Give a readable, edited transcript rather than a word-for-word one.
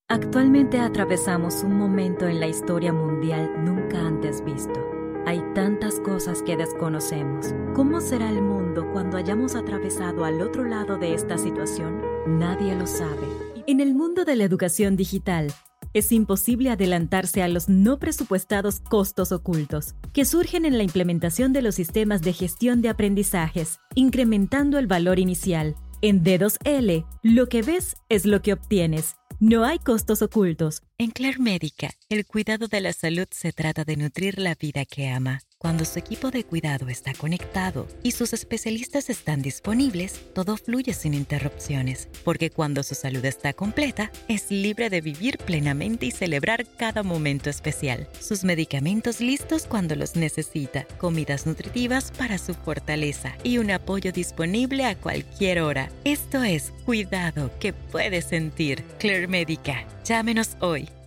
Actualmente atravesamos un momento en la historia mundial nunca antes visto. Hay tantas cosas que desconocemos. ¿Cómo será el mundo cuando hayamos atravesado al otro lado de esta situación? Nadie lo sabe. En el mundo de la educación digital, es imposible adelantarse a los no presupuestados costos ocultos que surgen en la implementación de los sistemas de gestión de aprendizajes, incrementando el valor inicial. En D2L, lo que ves es lo que obtienes. No hay costos ocultos. En Claire Médica, el cuidado de la salud se trata de nutrir la vida que ama. Cuando su equipo de cuidado está conectado y sus especialistas están disponibles, todo fluye sin interrupciones, porque cuando su salud está completa, es libre de vivir plenamente y celebrar cada momento especial. Sus medicamentos listos cuando los necesita, comidas nutritivas para su fortaleza y un apoyo disponible a cualquier hora. Esto es cuidado que puedes sentir. Claire Médica. Llámenos hoy